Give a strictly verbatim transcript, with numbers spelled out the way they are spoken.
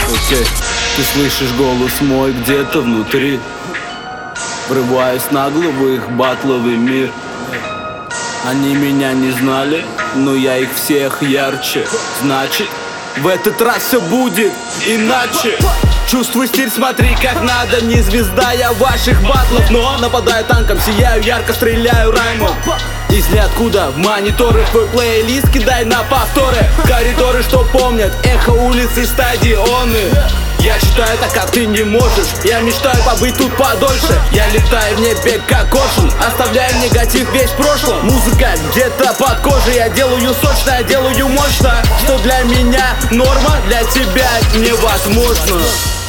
Окей, ты слышишь голос мой где-то внутри. Врываюсь нагло в их батловый мир. Они меня не знали, но я их всех ярче. Значит, в этот раз все будет иначе. Чувствуй стиль, смотри как надо. Не звезда я ваших батлов, но нападаю танком, сияю ярко, стреляю раймом. Из ниоткуда в мониторы твой плейлист кидай на повторы. Коридоры, что помнят, эхо улицы, стадионы. Я читаю так, как ты не можешь. Я мечтаю побыть тут подольше. Я летаю в небе, как коршун, оставляю негатив весь в прошлом. Музыка где-то под кожей. Я делаю сочно, я делаю мощно. Что для меня норма, для тебя невозможно.